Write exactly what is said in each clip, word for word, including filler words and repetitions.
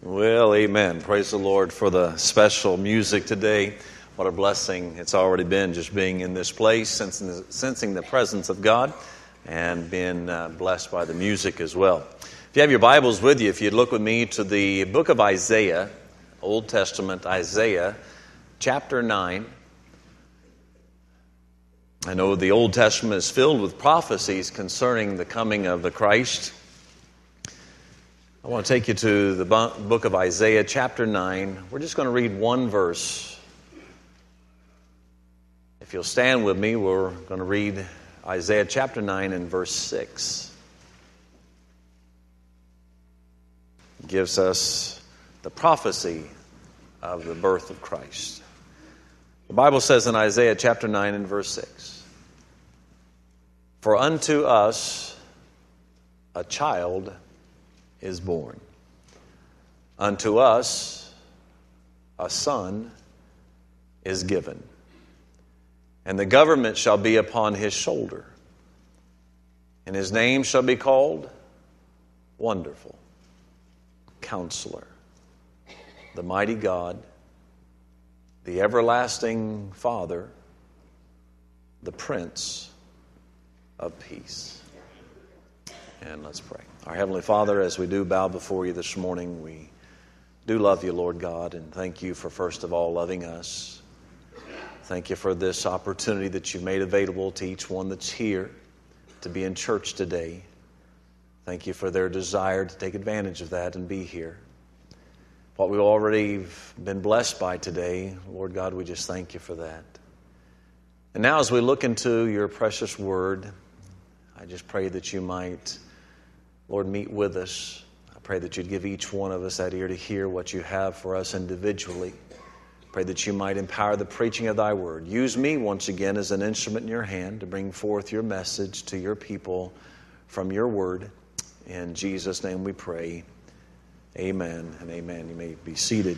Well, amen. Praise the Lord for the special music today. What a blessing it's already been just being in this place, sensing the, sensing the presence of God, and being uh, blessed by the music as well. If you have your Bibles with you, if you'd look with me to the book of Isaiah, Old Testament, Isaiah, chapter nine. I know the Old Testament is filled with prophecies concerning the coming of the Christ. I want to take you to the book of Isaiah, chapter nine. We're just going to read one verse. If you'll stand with me, we're going to read Isaiah chapter nine and verse six. It gives us the prophecy of the birth of Christ. The Bible says in Isaiah chapter nine and verse six, "For unto us a child is born. Unto us a son is given, and the government shall be upon his shoulder, and his name shall be called Wonderful, Counselor, the Mighty God, the Everlasting Father, the Prince of Peace." And let's pray. Our Heavenly Father, as we do bow before you this morning, we do love you, Lord God, and thank you for, first of all, loving us. Thank you for this opportunity that you've made available to each one that's here to be in church today. Thank you for their desire to take advantage of that and be here. What we've already been blessed by today, Lord God, we just thank you for that. And now as we look into your precious word, I just pray that you might, Lord, meet with us. I pray that you'd give each one of us that ear to hear what you have for us individually. Pray that you might empower the preaching of thy word. Use me once again as an instrument in your hand to bring forth your message to your people from your word. In Jesus' name we pray. Amen and amen. You may be seated.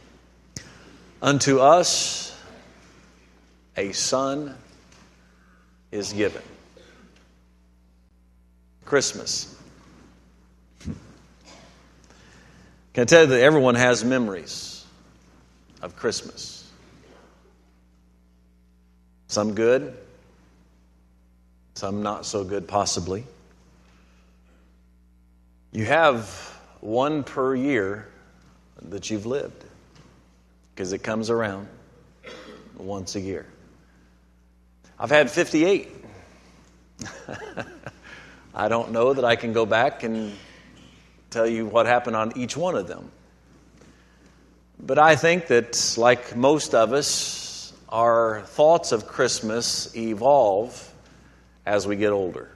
Unto us a son is given. Christmas. Can I tell you that everyone has memories of Christmas? Some good, some not so good possibly. You have one per year that you've lived, because it comes around once a year. I've had fifty-eight. I don't know that I can go back and tell you what happened on each one of them. But I think that, like most of us, our thoughts of Christmas evolve as we get older.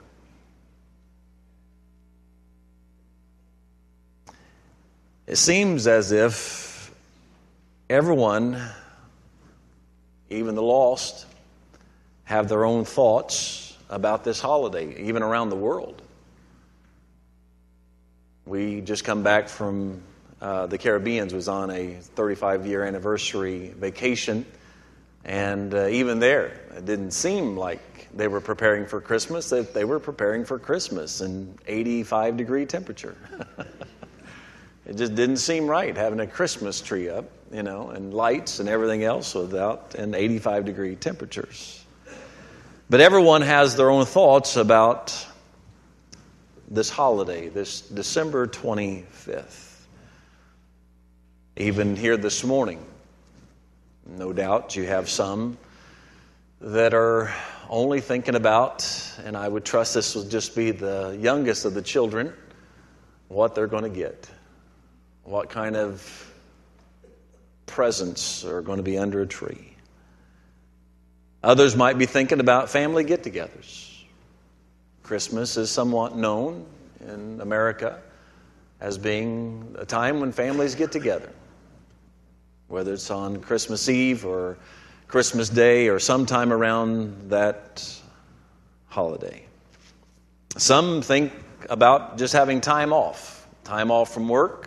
It seems as if everyone, even the lost, have their own thoughts about this holiday, even around the world. We just come back from uh, the Caribbean, was on a thirty-five year anniversary vacation, and uh, even there, it didn't seem like they were preparing for Christmas. They, they were preparing for Christmas in eighty-five degree temperature. It just didn't seem right having a Christmas tree up, you know, and lights and everything else without in eighty-five degree temperatures. But everyone has their own thoughts about this holiday, this December twenty-fifth. Even here this morning, no doubt you have some that are only thinking about, and I would trust this will just be the youngest of the children, what they're going to get. What kind of presents are going to be under a tree. Others might be thinking about family get-togethers. Christmas is somewhat known in America as being a time when families get together. Whether it's on Christmas Eve or Christmas Day or sometime around that holiday. Some think about just having time off. Time off from work.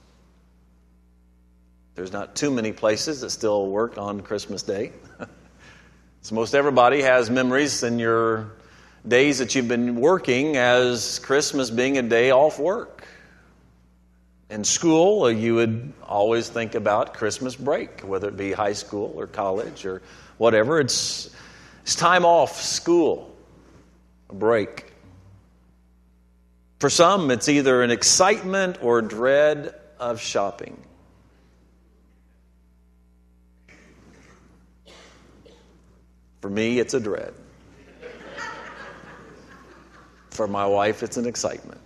There's not too many places that still work on Christmas Day. So most everybody has memories in your days that you've been working as Christmas being a day off work. In school, you would always think about Christmas break, whether it be high school or college or whatever. It's, it's time off school, a break. For some, it's either an excitement or dread of shopping. For me, it's a dread. For my wife, it's an excitement.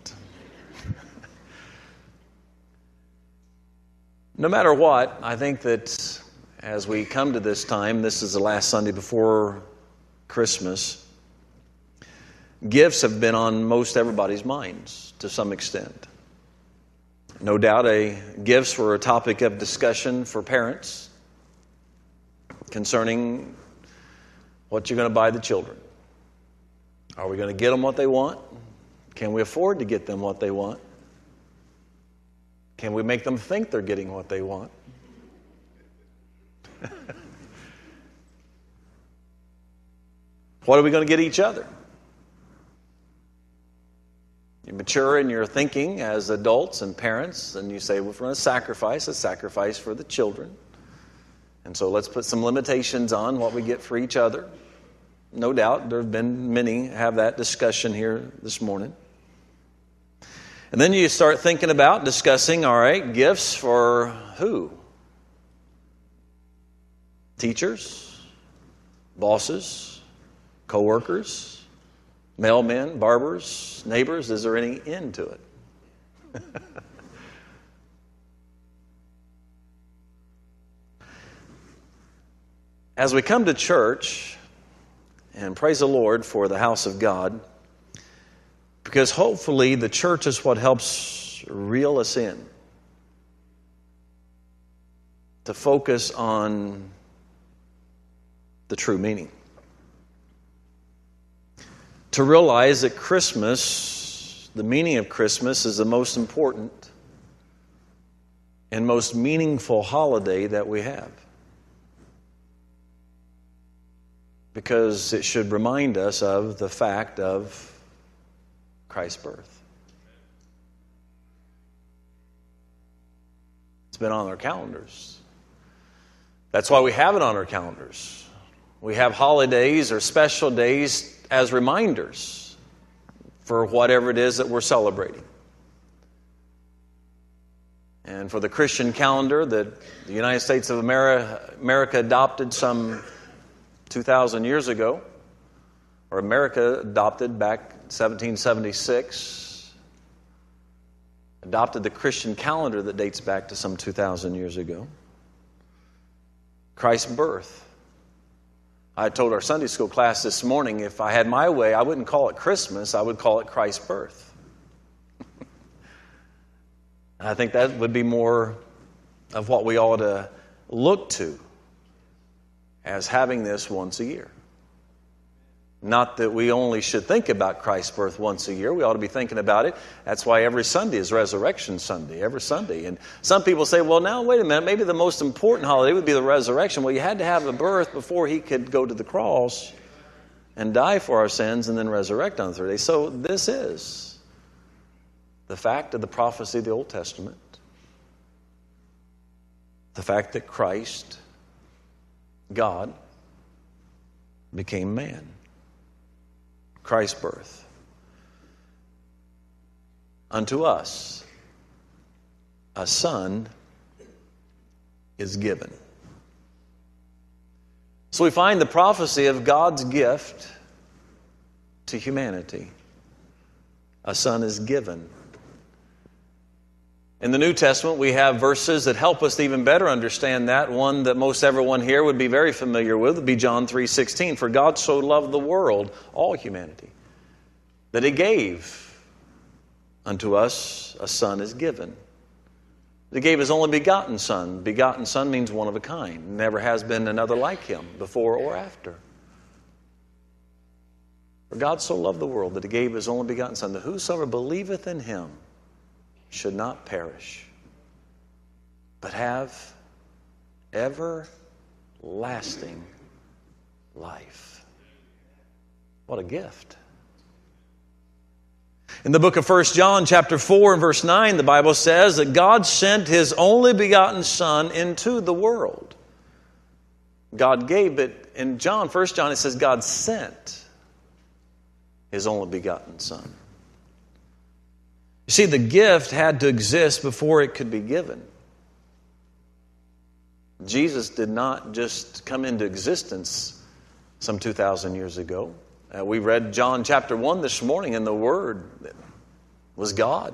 No matter what, I think that as we come to this time, this is the last Sunday before Christmas, gifts have been on most everybody's minds to some extent. No doubt, a, gifts were a topic of discussion for parents concerning what you're going to buy the children. Are we going to get them what they want? Can we afford to get them what they want? Can we make them think they're getting what they want? What are we going to get each other? You mature in your thinking as adults and parents, and you say, well, if we're going to sacrifice, a sacrifice for the children. And so let's put some limitations on what we get for each other. No doubt, there have been many have that discussion here this morning. And then you start thinking about discussing, all right, gifts for who? Teachers, bosses, co-workers, mailmen, barbers, neighbors. Is there any end to it? As we come to church, and praise the Lord for the house of God, because hopefully the church is what helps reel us in to focus on the true meaning. To realize that Christmas, the meaning of Christmas, is the most important and most meaningful holiday that we have. Because it should remind us of the fact of Christ's birth. It's been on our calendars. That's why we have it on our calendars. We have holidays or special days as reminders for whatever it is that we're celebrating. And for the Christian calendar that the United States of America, America adopted some two thousand years ago, or America adopted back seventeen seventy-six, adopted the Christian calendar that dates back to some two thousand years ago. Christ's birth. I told our Sunday school class this morning, if I had my way, I wouldn't call it Christmas, I would call it Christ's birth. And I think that would be more of what we ought to look to as having this once a year. Not that we only should think about Christ's birth once a year. We ought to be thinking about it. That's why every Sunday is Resurrection Sunday, every Sunday. And some people say, well, now, wait a minute, maybe the most important holiday would be the resurrection. Well, you had to have a birth before he could go to the cross and die for our sins and then resurrect on the third day. So this is the fact of the prophecy of the Old Testament. The fact that Christ, God, became man. Christ's birth. Unto us a son is given. So we find the prophecy of God's gift to humanity. A son is given. In the New Testament, we have verses that help us to even better understand that. One that most everyone here would be very familiar with would be John three sixteen. For God so loved the world, all humanity, that He gave unto us a son is given. He gave His only begotten Son. Begotten Son means one of a kind. Never has been another like Him before or after. For God so loved the world that He gave His only begotten Son, that whosoever believeth in Him should not perish, but have everlasting life. What a gift. In the book of First John chapter four and verse nine, the Bible says that God sent His only begotten Son into the world. God gave, but in John, First John, it says God sent His only begotten Son. You see, the gift had to exist before it could be given. Jesus did not just come into existence some two thousand years ago. Uh, we read John chapter one this morning, and the Word was God.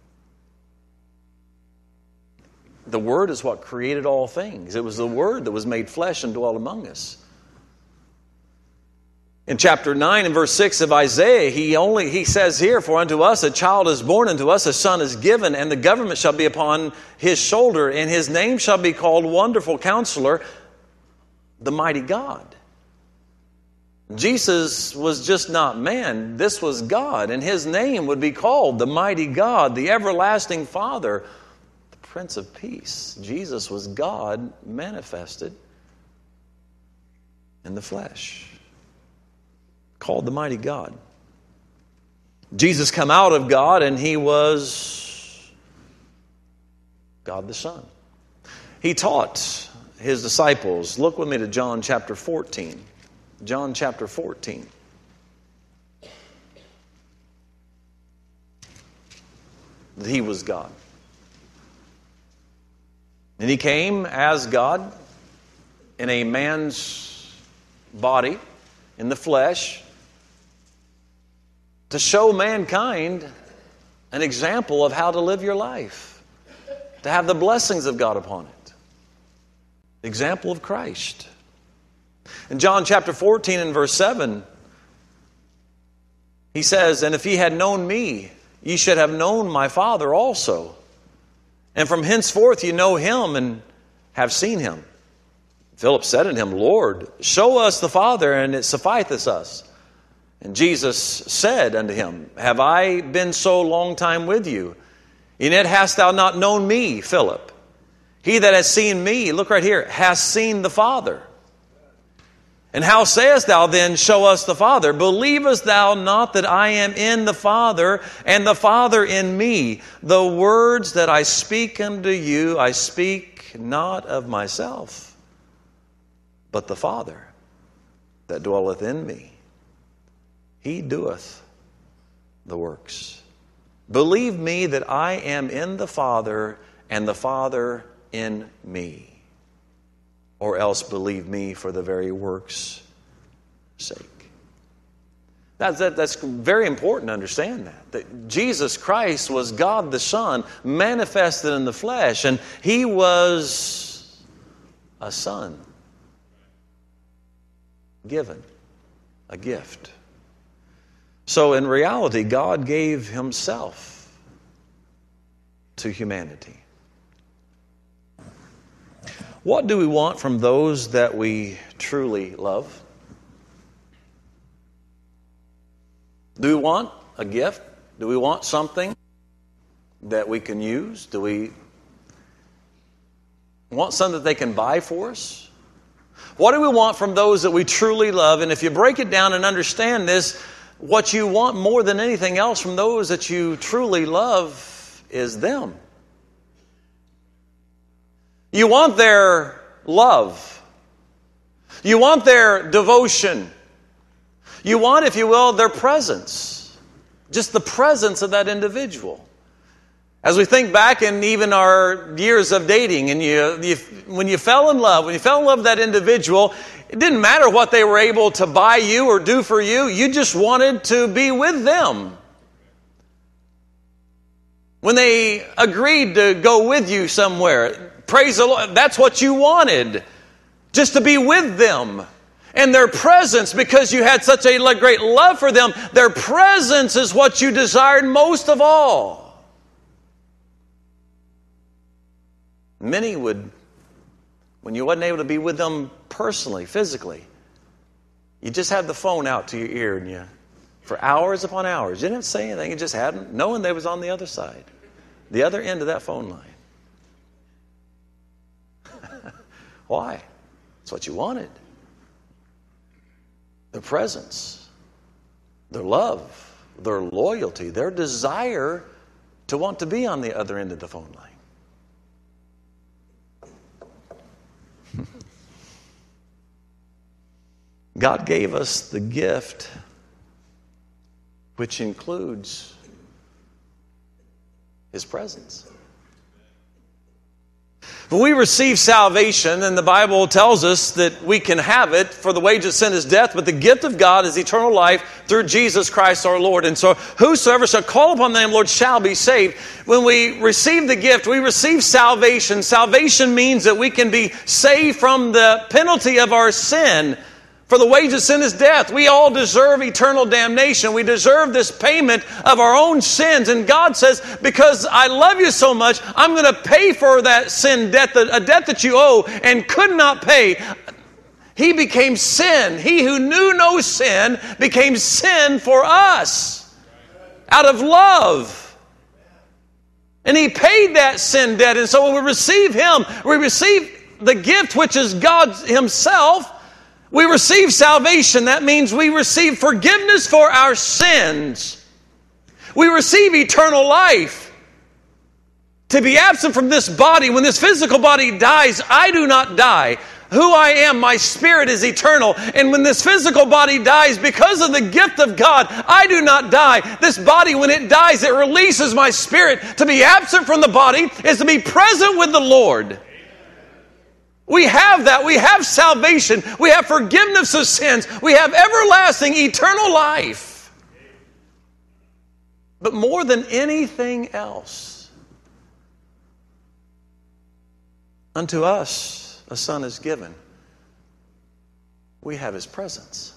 The Word is what created all things. It was the Word that was made flesh and dwelt among us. In chapter nine and verse six of Isaiah, he only he says here, "For unto us a child is born, unto us a son is given, and the government shall be upon His shoulder, and His name shall be called Wonderful Counselor, the Mighty God." Jesus was just not man. This was God, and His name would be called the Mighty God, the Everlasting Father, the Prince of Peace. Jesus was God manifested in the flesh, called the Mighty God. Jesus come out of God, and He was God the Son. He taught His disciples. Look with me to John chapter fourteen. John chapter fourteen. That He was God. And He came as God in a man's body, in the flesh, to show mankind an example of how to live your life, to have the blessings of God upon it. The example of Christ. In John chapter fourteen and verse seven, He says, "And if ye had known me, ye should have known my Father also. And from henceforth ye know Him and have seen Him." Philip said unto Him, "Lord, show us the Father, and it sufficeth us." And Jesus said unto him, "Have I been so long time with you, and yet hast thou not known me, Philip? He that has seen me," look right here, "has seen the Father. And how sayest thou then, show us the Father? Believest thou not that I am in the Father, and the Father in me? The words that I speak unto you, I speak not of myself, but the Father that dwelleth in me, He doeth the works. Believe me that I am in the Father, and the Father in me. Or else believe me for the very works' sake." That's, that, that's very important to understand that. That Jesus Christ was God the Son, manifested in the flesh, and He was a Son given, a gift. So in reality, God gave Himself to humanity. What do we want from those that we truly love? Do we want a gift? Do we want something that we can use? Do we want something that they can buy for us? What do we want from those that we truly love? And if you break it down and understand this, what you want more than anything else from those that you truly love is them. You want their love. You want their devotion. You want, if you will, their presence. Just the presence of that individual. As we think back in even our years of dating, and you, you, when you fell in love, when you fell in love with that individual, it didn't matter what they were able to buy you or do for you. You just wanted to be with them. When they agreed to go with you somewhere, praise the Lord, that's what you wanted. Just to be with them. And their presence, because you had such a great love for them, their presence is what you desired most of all. Many would, when you wasn't able to be with them personally, physically, you just had the phone out to your ear, and you, for hours upon hours, you didn't say anything, you just had them, knowing they was on the other side, the other end of that phone line. Why? It's what you wanted. Their presence, their love their loyalty, their desire to want to be on the other end of the phone line. God gave us the gift, which includes His presence. When we receive salvation, and the Bible tells us that we can have it, for the wage of sin is death, but the gift of God is eternal life through Jesus Christ our Lord. And so whosoever shall call upon the name of the Lord shall be saved. When we receive the gift, we receive salvation. Salvation means that we can be saved from the penalty of our sin. For the wage of sin is death. We all deserve eternal damnation. We deserve this payment of our own sins. And God says, because I love you so much, I'm going to pay for that sin debt, a debt that you owe and could not pay. He became sin. He who knew no sin became sin for us out of love. And He paid that sin debt. And so when we receive Him, we receive the gift which is God Himself. We receive salvation. That means we receive forgiveness for our sins. We receive eternal life. To be absent from this body, when this physical body dies, I do not die. Who I am, my spirit is eternal. And when this physical body dies, because of the gift of God, I do not die. This body, when it dies, it releases my spirit. To be absent from the body is to be present with the Lord. We have that. We have salvation. We have forgiveness of sins. We have everlasting, eternal life. But more than anything else, unto us a Son is given. We have His presence.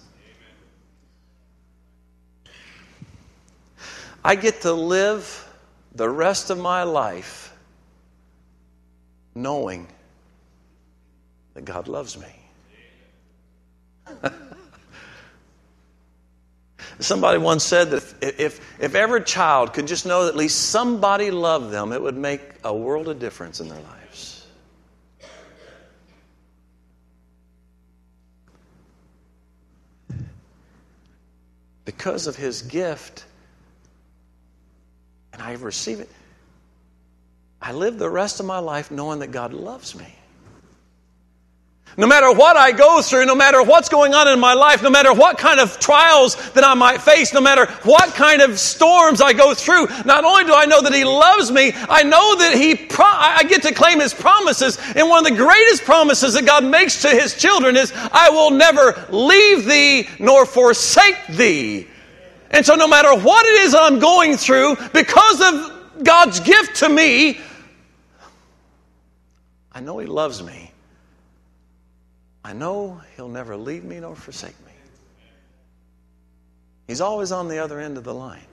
I get to live the rest of my life knowing that God loves me. Somebody once said that if, if, if every child could just know that at least somebody loved them, it would make a world of difference in their lives. Because of His gift, and I receive it, I live the rest of my life knowing that God loves me. No matter what I go through, no matter what's going on in my life, no matter what kind of trials that I might face, no matter what kind of storms I go through, not only do I know that He loves me, I know that He, pro- I get to claim His promises. And one of the greatest promises that God makes to His children is, I will never leave thee nor forsake thee. And so no matter what it is I'm going through, because of God's gift to me, I know He loves me. I know He'll never leave me nor forsake me. He's always on the other end of the line.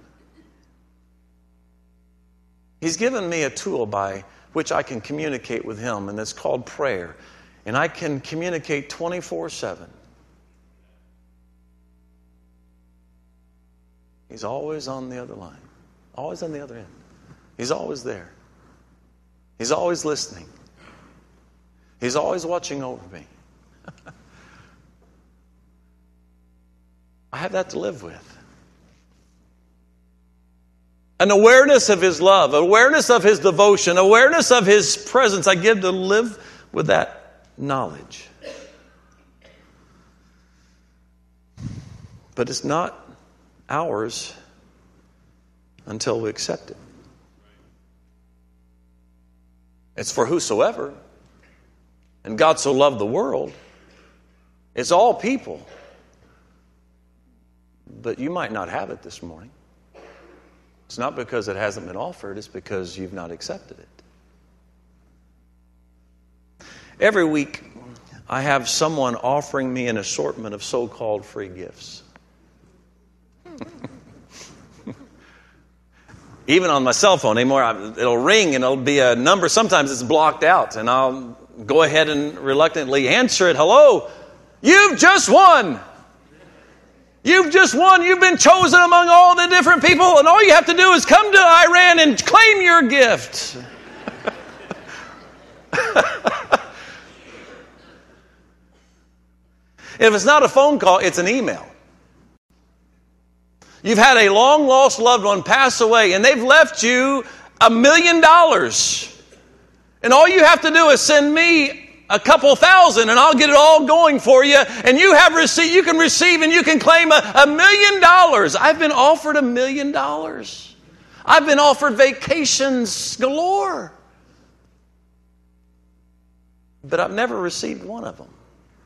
He's given me a tool by which I can communicate with Him, and it's called prayer. And I can communicate twenty-four seven. He's always on the other line. Always on the other end. He's always there. He's always listening. He's always watching over me. I have that to live with. An awareness of His love, awareness of His devotion, awareness of His presence. I give to live with that knowledge. But it's not ours until we accept it. It's for whosoever. And God so loved the world. It's all people. But you might not have it this morning. It's not because it hasn't been offered. It's because you've not accepted it. Every week, I have someone offering me an assortment of so-called free gifts. Even on my cell phone anymore, it'll ring and it'll be a number. Sometimes it's blocked out, and I'll go ahead and reluctantly answer it. Hello, you've just won. You've just won. You've been chosen among all the different people, and all you have to do is come to Iran and claim your gift. If it's not a phone call, it's an email. You've had a long-lost loved one pass away, and they've left you a million dollars. And all you have to do is send me a couple thousand, and I'll get it all going for you. And you have received, you can receive and you can claim a, a million dollars. I've been offered a million dollars. I've been offered vacations galore. But I've never received one of them.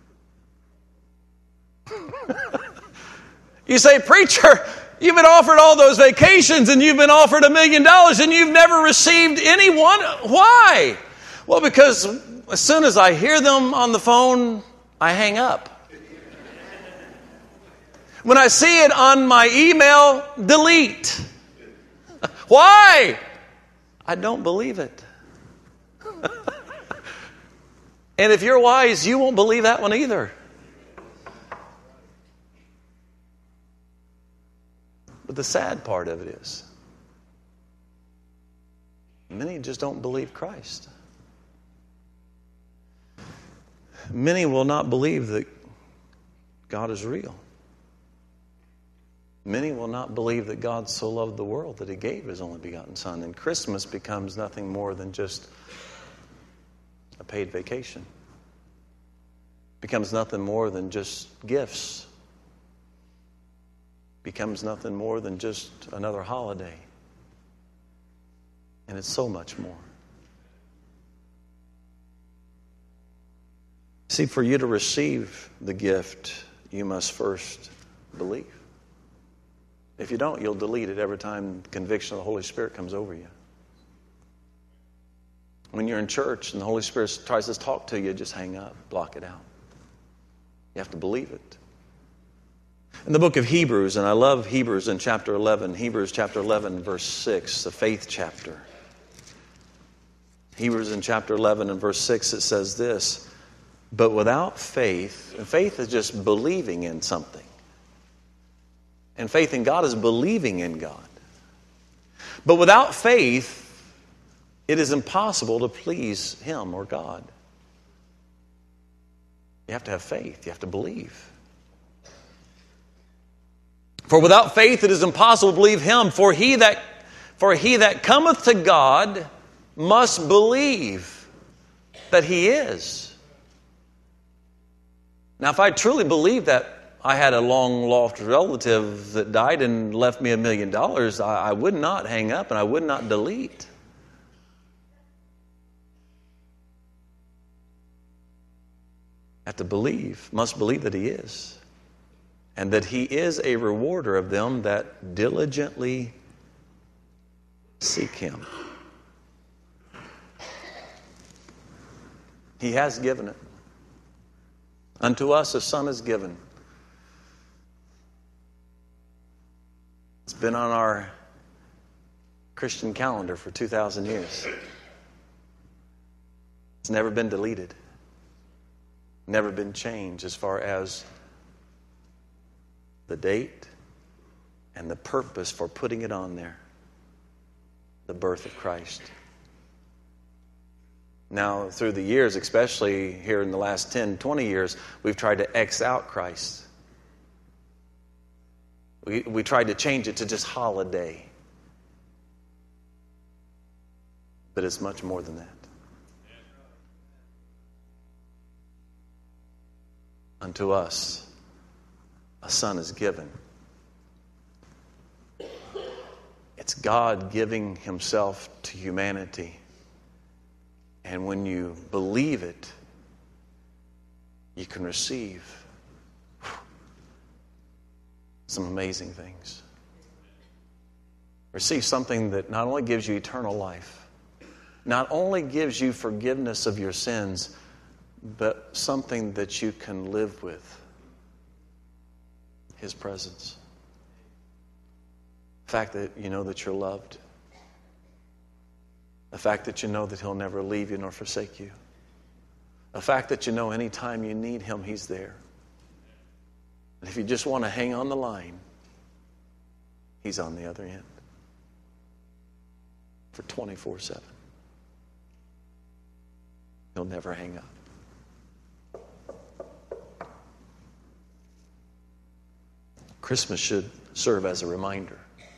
You say, preacher, you've been offered all those vacations and you've been offered a million dollars and you've never received any one. Why? Well, because as soon as I hear them on the phone, I hang up. When I see it on my email, delete. Why? I don't believe it. And if you're wise, you won't believe that one either. But the sad part of it is, many just don't believe Christ. Many will not believe that God is real. Many will not believe that God so loved the world that He gave His only begotten Son. And Christmas becomes nothing more than just a paid vacation. Becomes nothing more than just gifts. Becomes nothing more than just another holiday. And it's so much more. See, for you to receive the gift, you must first believe. If you don't, you'll delete it every time the conviction of the Holy Spirit comes over you. When you're in church and the Holy Spirit tries to talk to you, just hang up, block it out. You have to believe it. In the book of Hebrews, and I love Hebrews in chapter eleven, Hebrews chapter eleven, verse six, the faith chapter. Hebrews in chapter eleven and verse six, it says this, but without faith, and faith is just believing in something. And faith in God is believing in God. But without faith, it is impossible to please Him or God. You have to have faith. You have to believe. For without faith, it is impossible to believe Him. For he that, for he that cometh to God must believe that He is. Now, if I truly believed that I had a long-lost relative that died and left me a million dollars, I, I would not hang up and I would not delete. I have to believe, must believe that He is. And that He is a rewarder of them that diligently seek Him. He has given it. Unto us a son is given. It's been on our Christian calendar for two thousand years. It's never been deleted. Never been changed as far as the date and the purpose for putting it on there. The birth of Christ. Now, through the years, especially here in the last ten, twenty years, we've tried to X out Christ. We, we tried to change it to just holiday. But it's much more than that. Unto us, a son is given. It's God giving Himself to humanity. And when you believe it, you can receive some amazing things. Receive something that not only gives you eternal life, not only gives you forgiveness of your sins, but something that you can live with. His presence. The fact that you know that you're loved. The fact that you know that He'll never leave you nor forsake you. The fact that you know anytime you need Him, He's there. And if you just want to hang on the line, He's on the other end. For twenty-four seven. He'll never hang up. Christmas should serve as a reminder.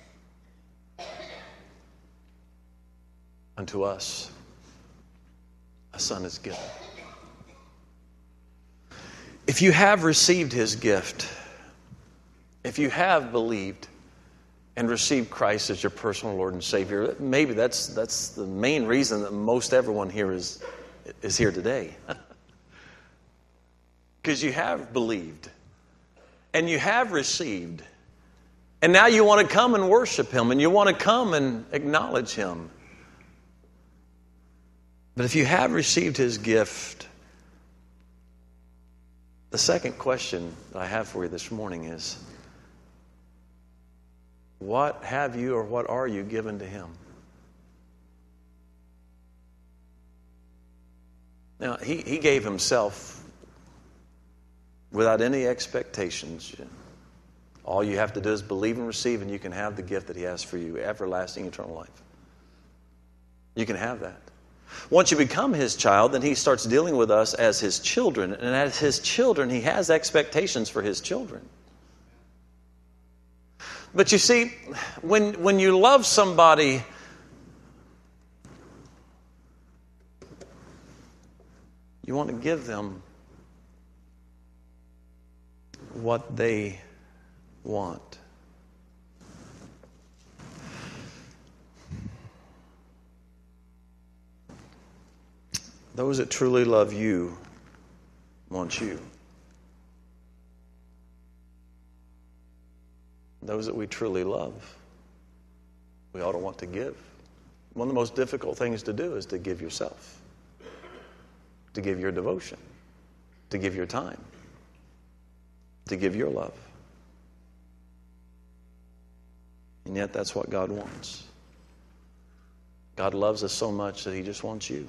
Unto us a son is given. If you have received his gift, if you have believed and received Christ as your personal Lord and Savior, maybe that's that's the main reason that most everyone here is is here today. Because you have believed and you have received. And now you want to come and worship him and you want to come and acknowledge him. But if you have received his gift, the second question that I have for you this morning is, what have you or what are you given to him? Now, he, he gave himself without any expectations. All you have to do is believe and receive, and you can have the gift that he has for you, everlasting, eternal life. You can have that. Once you become his child, then he starts dealing with us as his children. And as his children, he has expectations for his children. But you see, when, when you love somebody, you want to give them what they want. Those that truly love you want you. Those that we truly love, we ought to want to give. One of the most difficult things to do is to give yourself, to give your devotion, to give your time, to give your love. And yet that's what God wants. God loves us so much that he just wants you.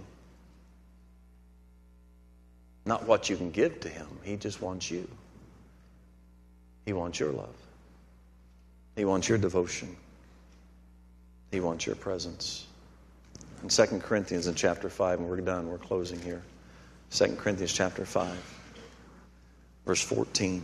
Not what you can give to him. He just wants you. He wants your love. He wants your devotion. He wants your presence. In Second Corinthians in chapter five, and we're done, we're closing here. Second Corinthians chapter five, verse fourteen.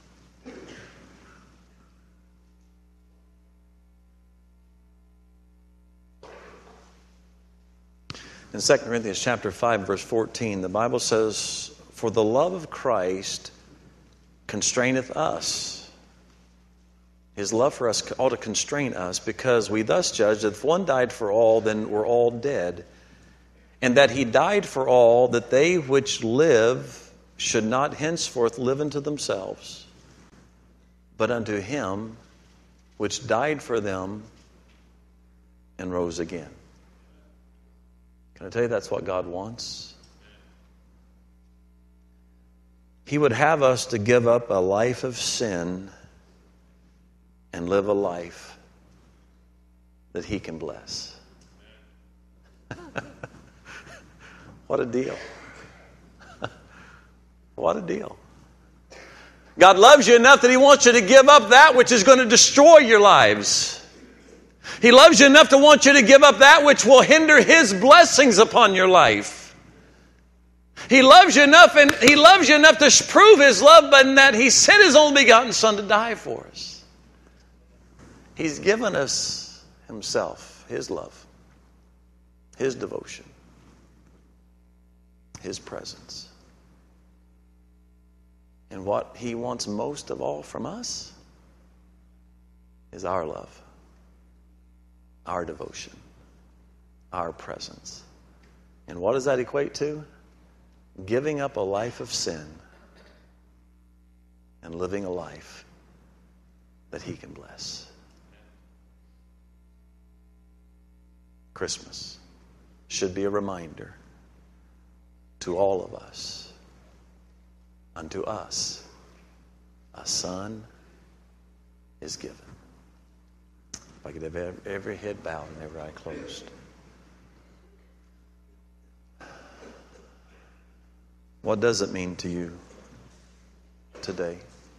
In Second Corinthians chapter five, verse fourteen, the Bible says, "For the love of Christ constraineth us." His love for us ought to constrain us, because we thus judge that if one died for all, then we're all dead. And that he died for all, that they which live should not henceforth live unto themselves, but unto him which died for them and rose again. Can I tell you that's what God wants? He would have us to give up a life of sin and live a life that he can bless. What a deal. What a deal. God loves you enough that he wants you to give up that which is going to destroy your lives. He loves you enough to want you to give up that which will hinder his blessings upon your life. He loves you enough, and he loves you enough to prove his love, but in that he sent his only begotten Son to die for us. He's given us himself, his love, his devotion, his presence. And what he wants most of all from us is our love, our devotion, our presence. And what does that equate to? Giving up a life of sin and living a life that he can bless. Christmas should be a reminder to all of us, unto us a son is given. If I could have every head bowed and every eye closed. What does it mean to you today?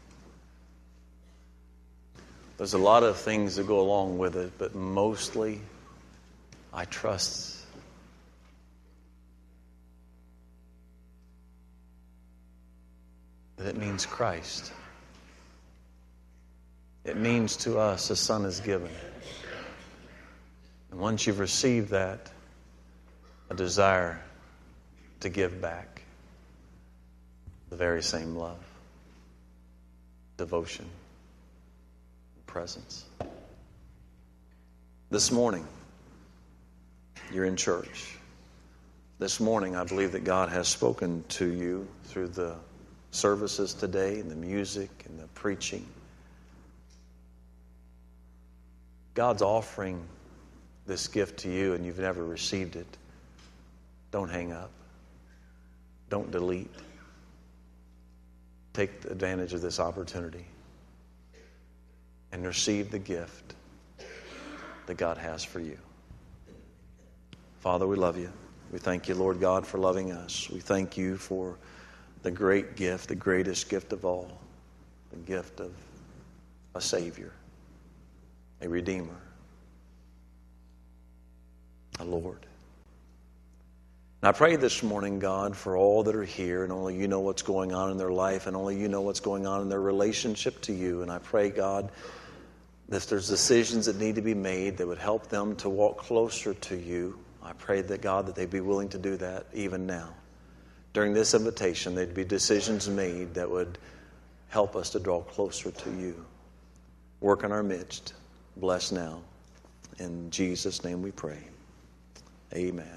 There's a lot of things that go along with it, but mostly I trust that it means Christ. It means to us a son is given. And once you've received that, a desire to give back the very same love, devotion, presence. This morning, you're in church. This morning, I believe that God has spoken to you through the services today and the music and the preaching. God's offering this gift to you and you've never received it. Don't hang up. Don't delete. Take advantage of this opportunity and receive the gift that God has for you. Father, we love you. We thank you, Lord God, for loving us. We thank you for the great gift, the greatest gift of all, the gift of a Savior, a Redeemer, a Lord. And I pray this morning, God, for all that are here, and only you know what's going on in their life, and only you know what's going on in their relationship to you. And I pray, God, that if there's decisions that need to be made that would help them to walk closer to you, I pray that, God, that they'd be willing to do that even now. During this invitation, there'd be decisions made that would help us to draw closer to you. Work in our midst. Bless now. In Jesus' name we pray. Amen.